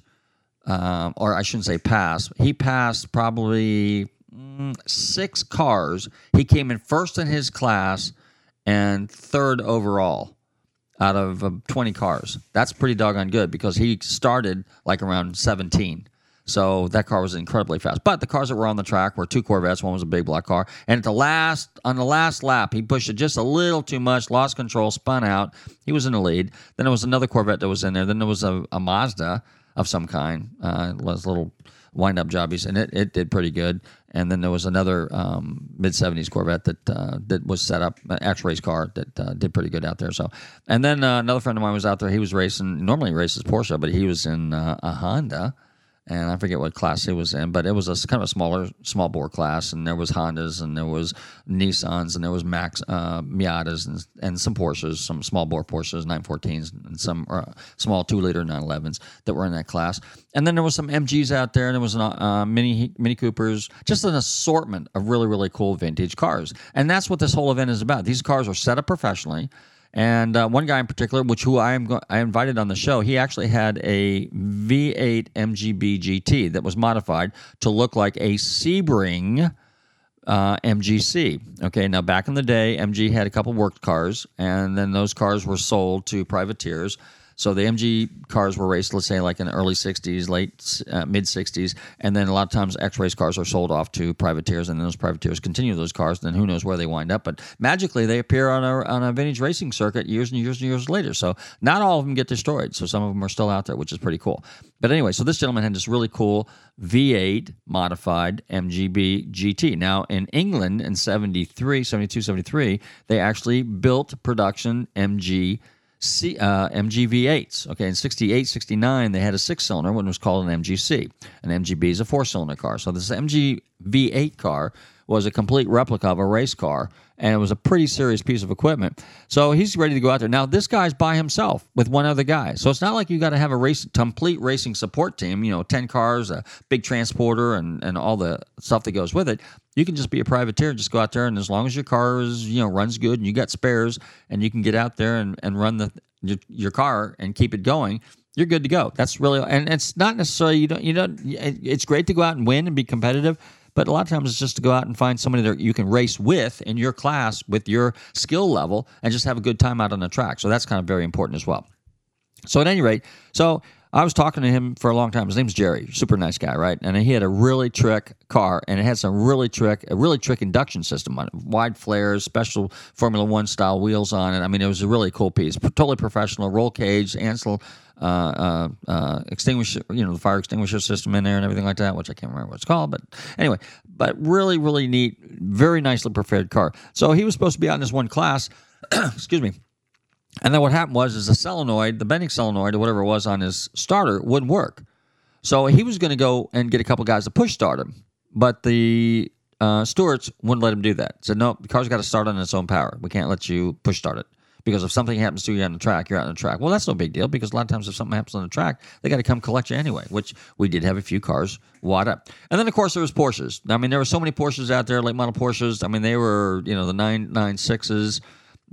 um, or I shouldn't say passed, he passed probably mm, six cars. He came in first in his class and third overall out of uh, twenty cars. That's pretty doggone good because he started like around seventeen. So that car was incredibly fast. But the cars that were on the track were two Corvettes. One was a big black car. And at the last, on the last lap, he pushed it just a little too much, lost control, spun out. He was in the lead. Then there was another Corvette that was in there. Then there was a, a Mazda of some kind. Uh, it was little wind-up jobbies, and it, it did pretty good. And then there was another um, mid seventies Corvette that uh, that was set up, an X-Race car that uh, did pretty good out there. So, and then uh, another friend of mine was out there. He was racing, normally he races Porsche, but he was in uh, a Honda, and I forget what class he was in, but it was a kind of a smaller, small bore class, and there was Hondas, and there was Nissans, and there was Max uh, Miatas, and and some Porsches, some small bore Porsches, nine fourteens, and some uh, small two liter nine elevens that were in that class. And then there was some M Gs out there, and there was an, uh, Mini Mini Coopers, just an assortment of really, really cool vintage cars. And that's what this whole event is about. These cars are set up professionally. And uh, one guy in particular, which who I am go- I invited on the show, he actually had a V eight M G B G T that was modified to look like a Sebring uh, M G C. Okay, now back in the day, M G had a couple worked cars, and then those cars were sold to privateers. So the M G cars were raced, let's say, like in the early sixties, late, uh, mid-sixties, and then a lot of times X-Race cars are sold off to privateers, and then those privateers continue those cars, and then who knows where they wind up. But magically, they appear on a, on a vintage racing circuit years and years and years later. So not all of them get destroyed. So some of them are still out there, which is pretty cool. But anyway, so this gentleman had this really cool V eight modified M G B G T. Now, in England in seventy-three, seventy-two, seventy-three, they actually built production M G C, uh, M G V eights. Okay, in sixty-eight, sixty-nine, they had a six-cylinder, one was called an M G C. An M G B is a four-cylinder car. So this M G V eight car was a complete replica of a race car, and it was a pretty serious piece of equipment. So he's ready to go out there. Now, this guy's by himself with one other guy. So it's not like you got to have a race, complete racing support team, you know, ten cars, a big transporter, and, and all the stuff that goes with it. You can just be a privateer, just go out there, and as long as your car is, you know, runs good and you got spares and you can get out there and, and run the your, your car and keep it going, you're good to go. That's really, and it's not necessarily, you don't, you don't, it's great to go out and win and be competitive, but a lot of times it's just to go out and find somebody that you can race with in your class with your skill level and just have a good time out on the track. So that's kind of very important as well. So at any rate, so I was talking to him for a long time. His name's Jerry, super nice guy, right? And he had a really trick car, and it had some really trick, a really trick induction system on it, wide flares, special Formula One style wheels on it. I mean, it was a really cool piece, totally professional, roll cage, Ansel uh, uh, uh, extinguisher, you know, the fire extinguisher system in there and everything like that, which I can't remember what it's called, but anyway, but really, really neat, very nicely prepared car. So he was supposed to be out in this one class, excuse me. And then what happened was is the solenoid, the bending solenoid or whatever it was on his starter wouldn't work. So he was going to go and get a couple guys to push start him. But the uh, stewards wouldn't let him do that. Said, no, the car's got to start on its own power. We can't let you push start it. Because if something happens to you on the track, you're out on the track. Well, that's no big deal because a lot of times if something happens on the track, they got to come collect you anyway, which we did have a few cars wad up. And then, of course, there was Porsches. I mean, there were so many Porsches out there, late model Porsches. I mean, they were, you know, the nine ninety-sixes.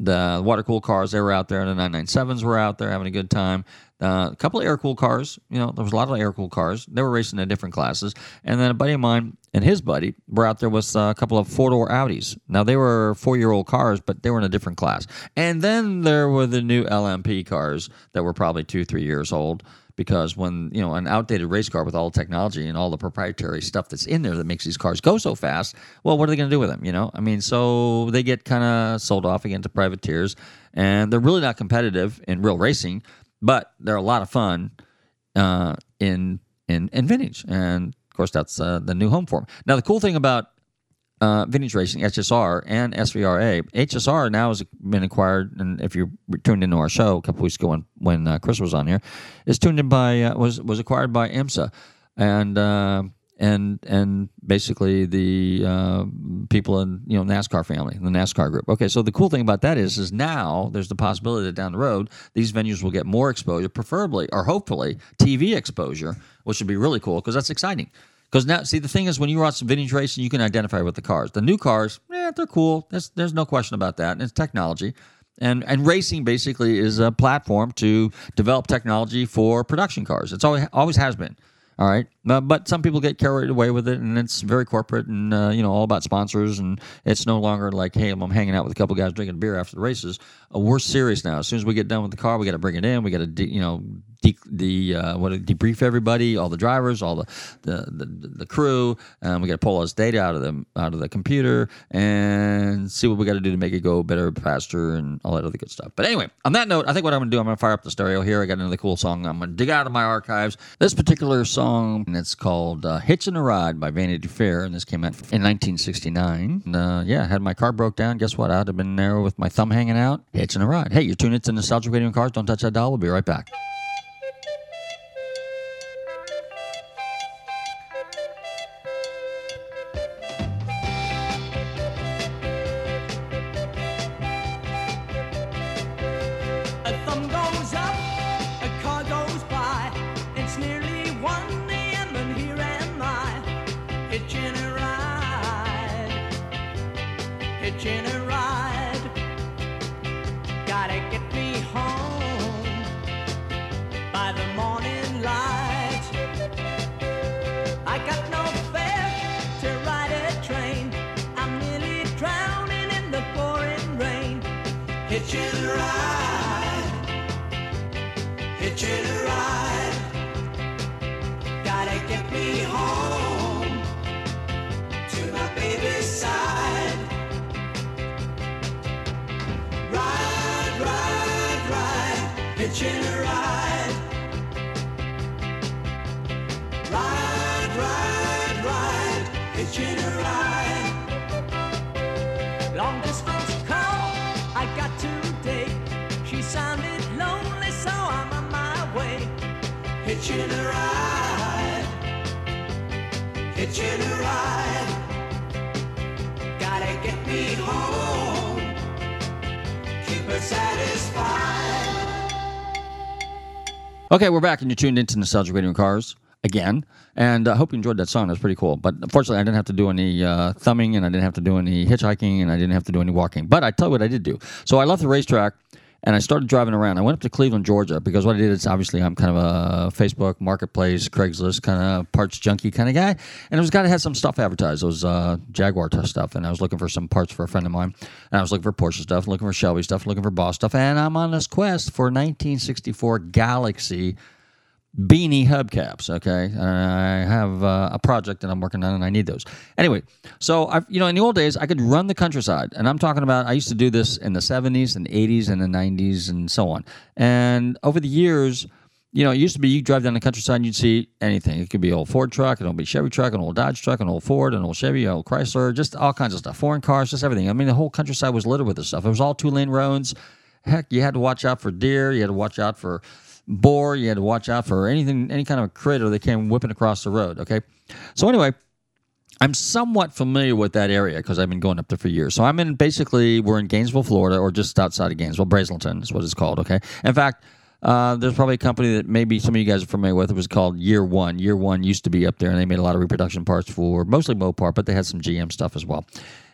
the water-cooled cars, they were out there. The nine ninety-sevens were out there having a good time. Uh, a couple of air-cooled cars. You know, there was a lot of air-cooled cars. They were racing in different classes. And then a buddy of mine and his buddy were out there with uh, a couple of four-door Audis. Now, they were four-year-old cars, but they were in a different class. And then there were the new L M P cars that were probably two, three years old. Because when, you know, an outdated race car with all the technology and all the proprietary stuff that's in there that makes these cars go so fast, well, what are they going to do with them, you know? I mean, so they get kind of sold off again to privateers, and they're really not competitive in real racing, but they're a lot of fun uh, in, in in vintage. And, of course, that's uh, the new home for them. Now, the cool thing about Uh, vintage racing, H S R, and S V R A. H S R now has been acquired, and if you tuned into our show a couple weeks ago when when uh, Chris was on here, is tuned in by uh, was was acquired by IMSA, and uh, and and basically the uh, people in you know NASCAR family, the NASCAR group. Okay, so the cool thing about that is is now there's the possibility that down the road these venues will get more exposure, preferably or hopefully T V exposure, which would be really cool because that's exciting. Because now, see, the thing is, when you watch some vintage racing, you can identify with the cars. The new cars, yeah, they're cool. There's, there's no question about that. And it's technology. And and racing basically is a platform to develop technology for production cars. It's always, always has been. All right. Uh, but some people get carried away with it, and it's very corporate and, uh, you know, all about sponsors. And it's no longer like, hey, I'm hanging out with a couple guys drinking beer after the races. Uh, we're serious now. As soon as we get done with the car, we got to bring it in. We got to, de- you know, de- the uh, what debrief everybody, all the drivers, all the the the, the crew. Um, we got to pull all this data out of them out of the computer and see what we got to do to make it go better, faster, and all that other good stuff. But anyway, on that note, I think what I'm going to do, I'm going to fire up the stereo here. I got another cool song. I'm going to dig out of my archives. This particular song, and it's called uh, "Hitchin' a Ride" by Vanity Fair, and this came out in nineteen sixty-nine. And, uh, yeah, had my car broke down. Guess what? I'd have been there with my thumb hanging out, hitching a ride. Hey, you're tuned into Nostalgic Radio and Cars. Don't touch that dial. We'll be right back. Hitchin' a ride, hitchin' a ride, gotta get me home to my baby's side. Ride, ride, ride, hitchin' a ride. Ride, ride, ride, hitchin' a ride. Long distance call I got today. She sounded lonely, so I'm on my way. Hitchin' a ride, hitchin' a ride, gotta get me home, keep her satisfied. Okay, we're back, and you're tuned into Nostalgic Radio and Cars again, and I uh, hope you enjoyed that song. It was pretty cool. But unfortunately, I didn't have to do any uh, thumbing, and I didn't have to do any hitchhiking, and I didn't have to do any walking. But I tell you what I did do. So I left the racetrack, and I started driving around. I went up to Cleveland, Georgia, because what I did is obviously I'm kind of a Facebook, Marketplace, Craigslist kind of parts junkie kind of guy. And it was a guy that had some stuff advertised. It was uh, Jaguar stuff, and I was looking for some parts for a friend of mine. And I was looking for Porsche stuff, looking for Shelby stuff, looking for Boss stuff. And I'm on this quest for nineteen sixty-four Galaxy beanie hubcaps, okay? And I have uh, a project that I'm working on, and I need those. Anyway, so, I've, you know, in the old days, I could run the countryside, and I'm talking about, I used to do this in the seventies and eighties and the nineties and so on. And over the years, you know, it used to be you drive down the countryside and you'd see anything. It could be an old Ford truck, an old Chevy truck, an old Dodge truck, an old Ford, an old Chevy, an old Chrysler, just all kinds of stuff. Foreign cars, just everything. I mean, the whole countryside was littered with this stuff. It was all two-lane roads. Heck, you had to watch out for deer. You had to watch out for boar. You had to watch out for anything, any kind of critter that came whipping across the road, okay? So anyway, I'm somewhat familiar with that area because I've been going up there for years. So I'm in, basically, we're in Gainesville, Florida, or just outside of Gainesville. Brazelton is what it's called, okay? In fact, uh, there's probably a company that maybe some of you guys are familiar with. It was called Year One. Year One used to be up there, and they made a lot of reproduction parts for mostly Mopar, but they had some G M stuff as well.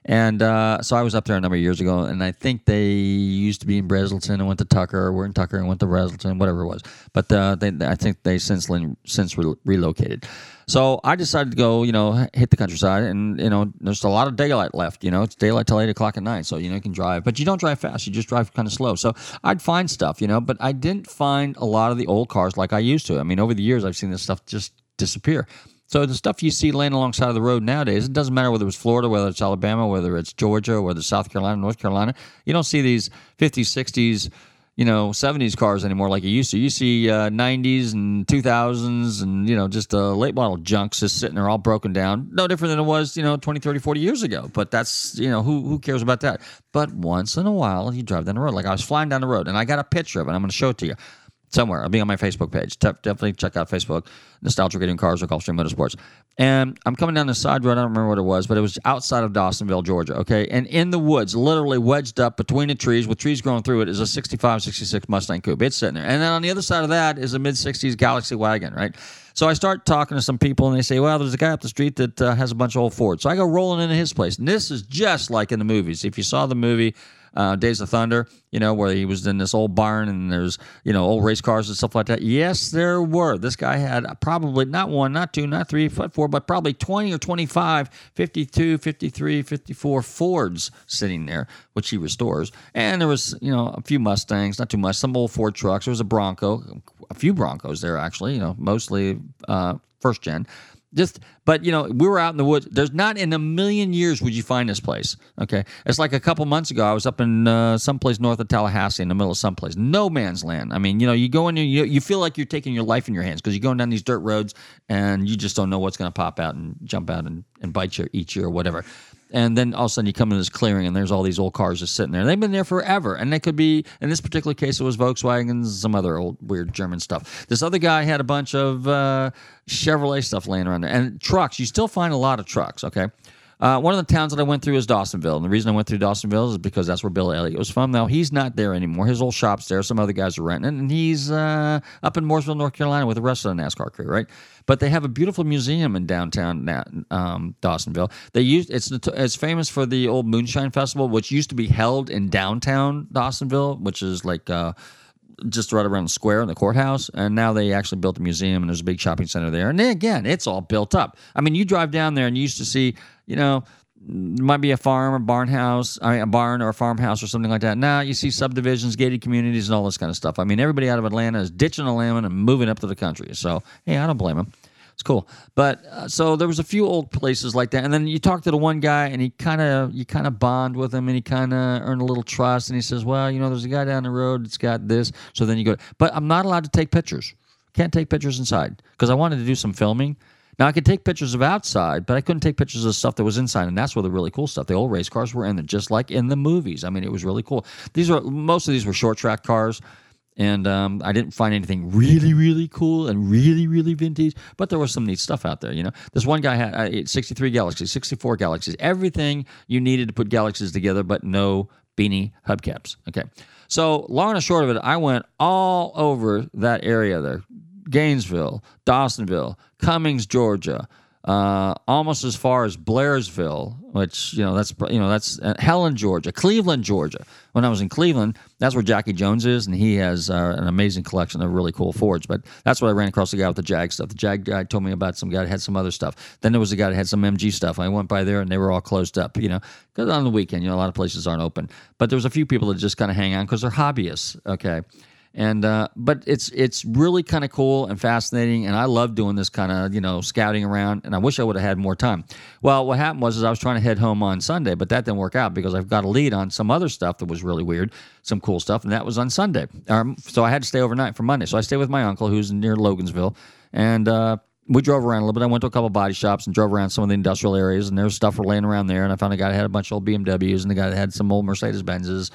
And uh, so I was up there a number of years ago, and I think they used to be in Breslton and went to Tucker, or were in Tucker and went to Breslton, whatever it was. But uh, they, I think they since since re- relocated. So I decided to go, you know, hit the countryside, and, you know, there's a lot of daylight left. You know, it's daylight till eight o'clock at night, so, you know, you can drive. But you don't drive fast. You just drive kind of slow. So I'd find stuff, you know, but I didn't find a lot of the old cars like I used to. I mean, over the years, I've seen this stuff just disappear. So the stuff you see laying alongside of the road nowadays, it doesn't matter whether it's Florida, whether it's Alabama, whether it's Georgia, whether it's South Carolina, North Carolina. You don't see these fifties, sixties, you know, seventies cars anymore like you used to. You see uh, nineties and two thousands and, you know, just uh, late model junks just sitting there all broken down. No different than it was, you know, twenty, thirty, forty years ago. But that's, you know, who who cares about that? But once in a while, you drive down the road. Like I was flying down the road, and I got a picture of it. I'm going to show it to you. Somewhere. I'll be on my Facebook page. De- definitely check out Facebook, Nostalgic Radio Cars or Gulfstream Motorsports. And I'm coming down the side road. I don't remember what it was, but it was outside of Dawsonville, Georgia, okay? And in the woods, literally wedged up between the trees, with trees growing through it, is a sixty-five, sixty-six Mustang Coupe. It's sitting there. And then on the other side of that is a mid-sixties Galaxy wagon, right? So I start talking to some people, and they say, well, there's a guy up the street that uh, has a bunch of old Fords. So I go rolling into his place. And this is just like in the movies. If you saw the movie Uh, Days of Thunder, you know, where he was in this old barn and there's, you know, old race cars and stuff like that. Yes, there were. This guy had probably not one, not two, not three, but four, but probably twenty or twenty-five, fifty-two, fifty-three, fifty-four Fords sitting there, which he restores. And there was, you know, a few Mustangs, not too much, some old Ford trucks. There was a Bronco, a few Broncos there, actually, you know, mostly uh, first gen. Just, but, you know, we were out in the woods. There's not in a million years would you find this place, okay? It's like a couple months ago, I was up in uh, someplace north of Tallahassee in the middle of someplace. No man's land. I mean, you know, you go in there, you, you feel like you're taking your life in your hands because you're going down these dirt roads and you just don't know what's going to pop out and jump out and, and bite you or eat you or whatever. And then all of a sudden you come into this clearing and there's all these old cars just sitting there. They've been there forever. And they could be, in this particular case, it was Volkswagens, some other old weird German stuff. This other guy had a bunch of uh, Chevrolet stuff laying around there. And trucks, you still find a lot of trucks, okay? Uh, one of the towns that I went through is Dawsonville. And the reason I went through Dawsonville is because that's where Bill Elliott was from. Now, he's not there anymore. His old shop's there. Some other guys are renting it. And he's uh, up in Mooresville, North Carolina with the rest of the NASCAR crew, right? But they have a beautiful museum in downtown um, Dawsonville. They used it's it's famous for the old Moonshine Festival, which used to be held in downtown Dawsonville, which is like uh, just right around the square in the courthouse. And now they actually built a museum, and there's a big shopping center there. And then again, it's all built up. I mean, you drive down there, and you used to see, you know, there might be a farm or barn house, I mean, a barn or a farmhouse or something like that. Now you see subdivisions, gated communities, and all this kind of stuff. I mean, everybody out of Atlanta is ditching the land and moving up to the country. So, hey, I don't blame them. It's cool. But uh, so there was a few old places like that. And then you talk to the one guy, and he kind of, you kind of bond with him, and he kind of earn a little trust. And he says, well, you know, there's a guy down the road that's got this. So then you go, but I'm not allowed to take pictures. Can't take pictures inside because I wanted to do some filming. Now, I could take pictures of outside, but I couldn't take pictures of stuff that was inside, and that's where the really cool stuff. The old race cars were in there, just like in the movies. I mean, it was really cool. These are most of these were short track cars, and um, I didn't find anything really, really cool and really, really vintage, but there was some neat stuff out there, you know. This one guy had uh, sixty-three Galaxies, sixty-four Galaxies, everything you needed to put Galaxies together, but no beanie hubcaps. Okay, so long and short of it, I went all over that area there. Gainesville, Dawsonville, Cummings, Georgia, uh, almost as far as Blairsville, which, you know, that's, you know, that's uh, Helen, Georgia, Cleveland, Georgia. When I was in Cleveland, that's where Jackie Jones is, and he has uh, an amazing collection of really cool Fords. But that's where I ran across the guy with the Jag stuff. The Jag guy told me about some guy that had some other stuff. Then there was a guy that had some M G stuff. I went by there, and they were all closed up, you know, because on the weekend, you know, a lot of places aren't open. But there was a few people that just kind of hang on because they're hobbyists, okay? And uh, but it's it's really kind of cool and fascinating, and I love doing this kind of, you know, scouting around, and I wish I would have had more time. Well, what happened was is I was trying to head home on Sunday, but that didn't work out because I've got a lead on some other stuff that was really weird, some cool stuff, and that was on Sunday. Um, so I had to stay overnight for Monday. So I stayed with my uncle who's near Logansville, and uh, we drove around a little bit. I went to a couple of body shops and drove around some of the industrial areas, and there was stuff laying around there, and I found a guy that had a bunch of old B M Ws and a guy that had some old Mercedes-Benzes,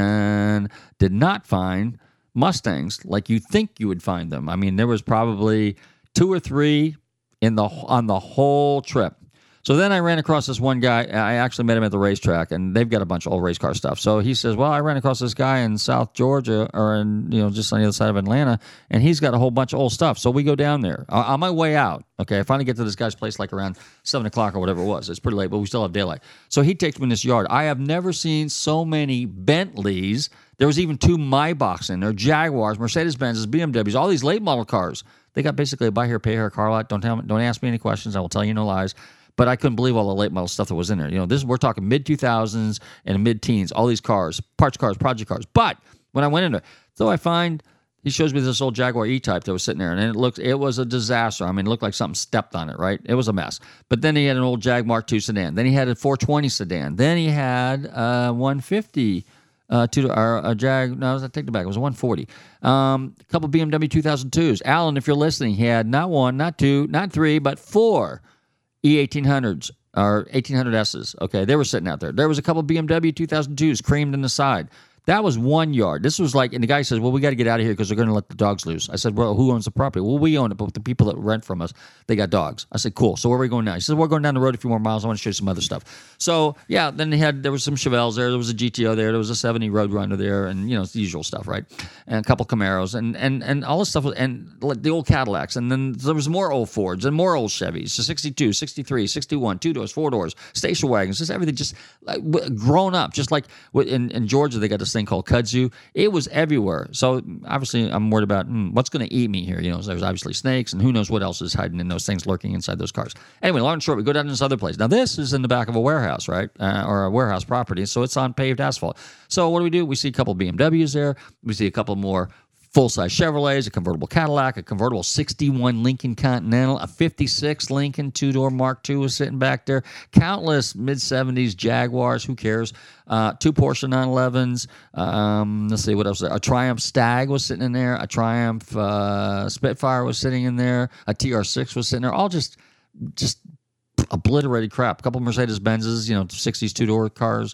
and did not find Mustangs like you think you would find them. I mean, there was probably two or three in the on the whole trip. So then I ran across this one guy. I actually met him at the racetrack, and they've got a bunch of old race car stuff. So he says, well, I ran across this guy in South Georgia, or in, you know, just on the other side of Atlanta, and he's got a whole bunch of old stuff. So we go down there. Uh, on my way out, okay, I finally get to this guy's place like around seven o'clock or whatever it was. It's pretty late, but we still have daylight. So he takes me in this yard. I have never seen so many Bentleys. There was even two Maybachs in there, Jaguars, Mercedes-Benzes, B M Ws, all these late model cars. They got basically a buy here, pay here car lot. Don't tell me, don't ask me any questions. I will tell you no lies. But I couldn't believe all the late model stuff that was in there. You know, this we're talking mid two thousands and mid teens. All these cars, parts cars, project cars. But when I went into it, so I find he shows me this old Jaguar E-Type that was sitting there, and it looked it was a disaster. I mean, it looked like something stepped on it. Right? It was a mess. But then he had an old Jag Mark two sedan. Then he had a four twenty sedan. Then he had a one fifty. Uh, to or a Jag, no, I take it back. It was a one forty. Um, a couple B M W two thousand twos. Alan, if you're listening, he had not one, not two, not three, but four E eighteen hundreds or eighteen hundred S's. Okay, they were sitting out there. There was a couple B M W two thousand twos creamed in the side. That was one yard. This was like, and the guy says, well, we got to get out of here because they're going to let the dogs loose. I said, well, who owns the property? Well, we own it, but the people that rent from us, they got dogs. I said, cool. So where are we going now? He said, we're going down the road a few more miles. I want to show you some other stuff. So, yeah, then they had, there was some Chevelles there. There was a G T O there. There was a seventy Roadrunner there, and, you know, it's the usual stuff, right? And a couple Camaros and and and all this stuff, and like the old Cadillacs. And then there was more old Fords and more old Chevys. So sixty-two, sixty-three, sixty-one, two doors, four doors, station wagons, just everything just like grown up. Just like in, in Georgia, they got this thing called kudzu. It was everywhere. So obviously, I'm worried about hmm, what's going to eat me here. You know, there's obviously snakes, and who knows what else is hiding in those things, lurking inside those cars. Anyway, long and short, we go down to this other place. Now, this is in the back of a warehouse, right, uh, or a warehouse property. So it's on paved asphalt. So what do we do? We see a couple of B M Ws there. We see a couple more full-size Chevrolets, a convertible Cadillac, a convertible sixty-one Lincoln Continental, a fifty-six Lincoln two-door Mark two was sitting back there, countless mid-seventies Jaguars, who cares, uh, two Porsche nine elevens, um, let's see, what else, a Triumph Stag was sitting in there, a Triumph uh, Spitfire was sitting in there, a T R six was sitting there, all just, just obliterated crap. A couple Mercedes-Benzes, you know, sixties two-door cars,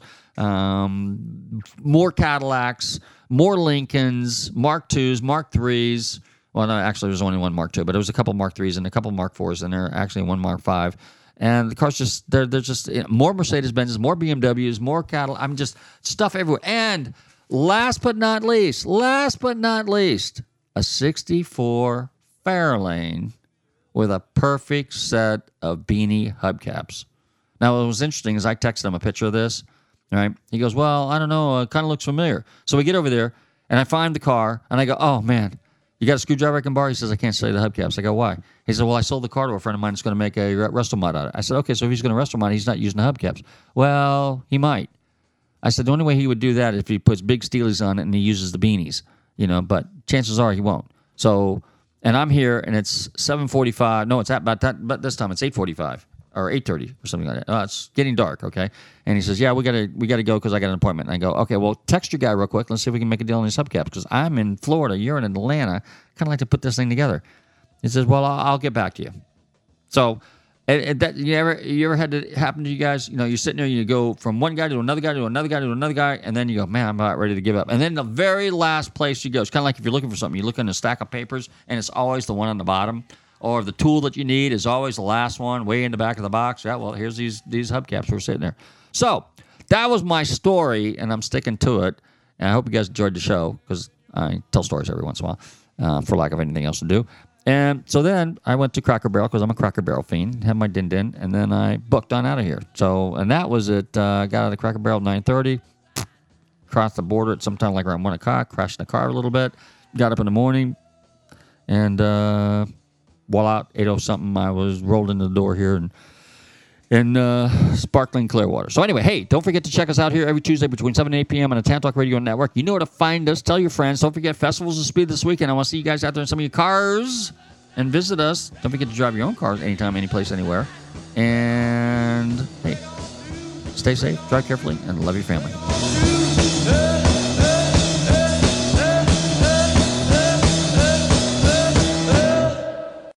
um, more Cadillacs, more Lincolns, Mark twos, Mark threes. Well, no, actually, there was only one Mark two, but there was a couple Mark threes and a couple Mark fours, and there actually one Mark five. And the cars just, they're, they're just you know, more Mercedes-Benzes, more B M Ws, more Cadillac. I'm just stuff everywhere. And last but not least, last but not least, a sixty-four Fairlane with a perfect set of beanie hubcaps. Now, what was interesting is I texted him a picture of this. All right. He goes, well, I don't know. It kind of looks familiar. So we get over there, and I find the car, and I go, oh, man, you got a screwdriver I can borrow? He says, I can't sell you the hubcaps. I go, why? He said, well, I sold the car to a friend of mine that's going to make a resto mod out of it. I said, okay, so if he's going to resto mod, he's not using the hubcaps. Well, he might. I said, the only way he would do that is if he puts big steelies on it and he uses the beanies, you know, but chances are he won't. So, and I'm here, and it's seven forty-five. No, it's at about that, but this time it's eight forty-five. Or eight thirty or something like that. Uh, it's getting dark, okay? And he says, yeah, we got to we got to go because I got an appointment. And I go, okay, well, text your guy real quick. Let's see if we can make a deal on these hubcaps because I'm in Florida. You're in Atlanta. Kind of like to put this thing together. He says, well, I'll, I'll get back to you. So and, and that you ever you ever had it happen to you guys? You know, you're sitting there, you go from one guy to another guy to another guy to another guy, and then you go, man, I'm about ready to give up. And then the very last place you go, it's kind of like if you're looking for something, you look in a stack of papers, and it's always the one on the bottom. Or the tool that you need is always the last one, way in the back of the box. Yeah, well, here's these these hubcaps were sitting there. So that was my story, and I'm sticking to it. And I hope you guys enjoyed the show because I tell stories every once in a while uh, for lack of anything else to do. And so then I went to Cracker Barrel because I'm a Cracker Barrel fiend, had my din-din, and then I booked on out of here. So, and that was it. I uh, got out of Cracker Barrel at nine thirty, crossed the border at sometime like around one o'clock, crashed in the car a little bit, got up in the morning, and... Uh, voila, eight oh something, I was rolled into the door here in, in uh, sparkling Clearwater. So anyway, hey, don't forget to check us out here every Tuesday between seven and eight p.m. on the Tan Talk Radio Network. You know where to find us. Tell your friends. Don't forget Festivals of Speed this weekend. I want to see you guys out there in some of your cars and visit us. Don't forget to drive your own cars anytime, any place, anywhere. And, hey, stay safe, drive carefully, and love your family.